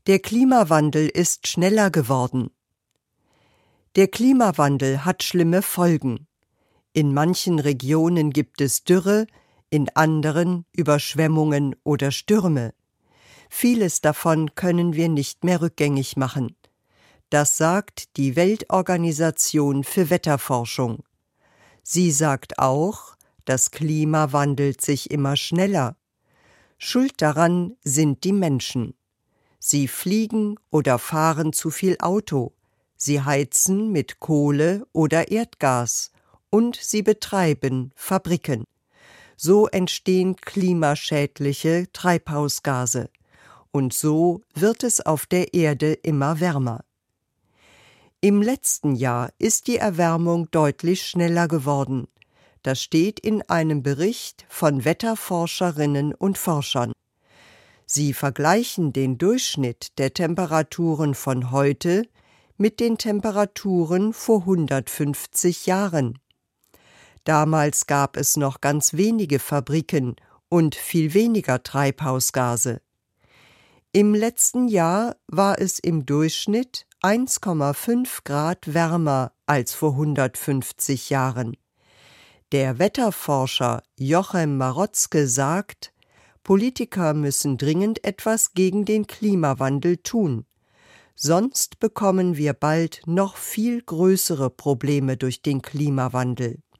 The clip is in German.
Der Klimawandel ist schneller geworden. Der Klimawandel hat schlimme Folgen. In manchen Regionen gibt es Dürre, in anderen Überschwemmungen oder Stürme. Vieles davon können wir nicht mehr rückgängig machen. Das sagt die Weltorganisation für Wetterforschung. Sie sagt auch, das Klima wandelt sich immer schneller. Schuld daran sind die Menschen. Sie fliegen oder fahren zu viel Auto, sie heizen mit Kohle oder Erdgas und sie betreiben Fabriken. So entstehen klimaschädliche Treibhausgase und so wird es auf der Erde immer wärmer. Im letzten Jahr ist die Erwärmung deutlich schneller geworden. Das steht in einem Bericht von Wetterforscherinnen und Forschern. Sie vergleichen den Durchschnitt der Temperaturen von heute mit den Temperaturen vor 150 Jahren. Damals gab es noch ganz wenige Fabriken und viel weniger Treibhausgase. Im letzten Jahr war es im Durchschnitt 1,5 Grad wärmer als vor 150 Jahren. Der Wetterforscher Jochem Marotzke sagt, Politiker müssen dringend etwas gegen den Klimawandel tun. Sonst bekommen wir bald noch viel größere Probleme durch den Klimawandel.